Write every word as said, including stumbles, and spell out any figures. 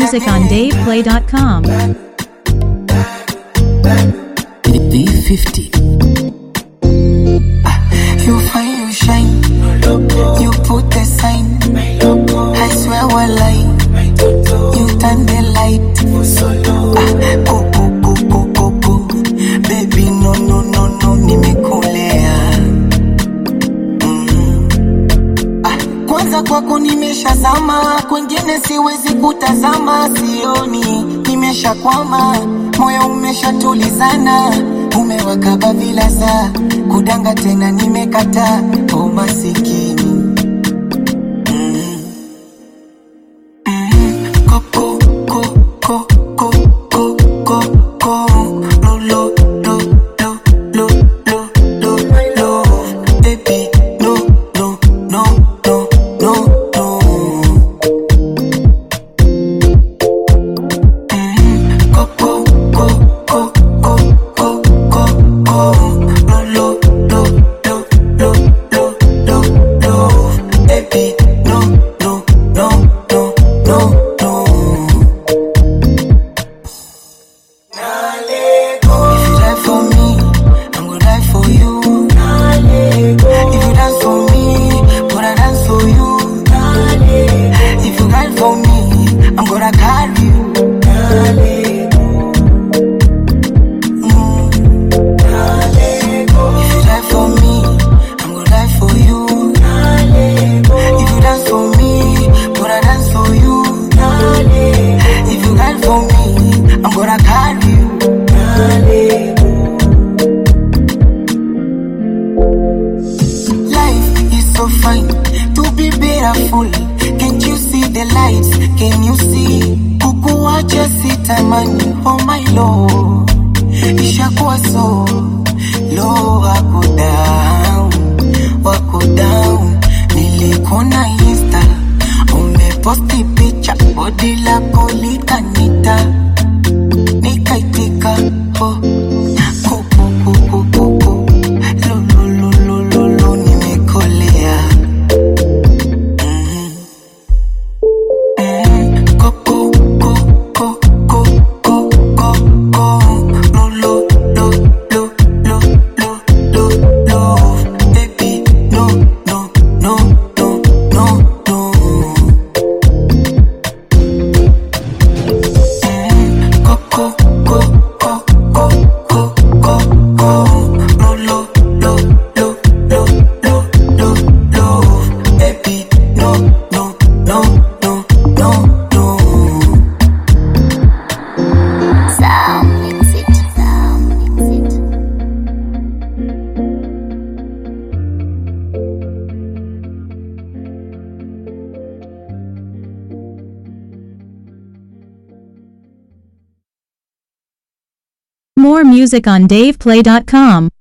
music on dave play dot com. B fifty. You find you shine, you put the sign. I swear we're lying. You turn the light. Ah, go go go go go go. Baby no no no no, nimekolea. Mm. Ah, kwanza kwako nimeshazama, kwingine siwezi kutazama, sioni nimeshakwama, moyo umeshatulizana, umewakaba vilaza, kudanga tena nimekata, o masikini. More music on dave play dot com.